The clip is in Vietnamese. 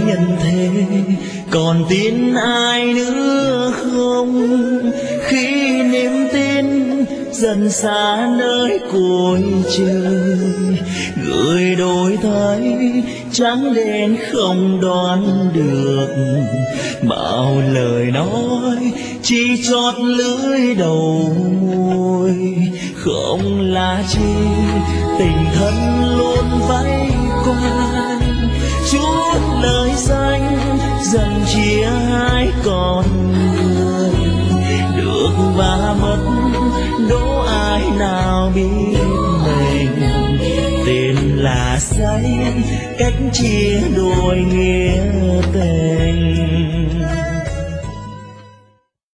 nhân thế, còn tin ai nữa không? Khi niềm tin dần xa nơi cuối trời, người đổi thay trắng đen không đoán được, bao lời nói chỉ chót lưỡi đầu môi. Không là chi tình thân luôn vây quanh, chút lời danh dần chia hai con người, được và mất đố ai nào biết mình. Tên là say cách chia đôi nghĩa tình.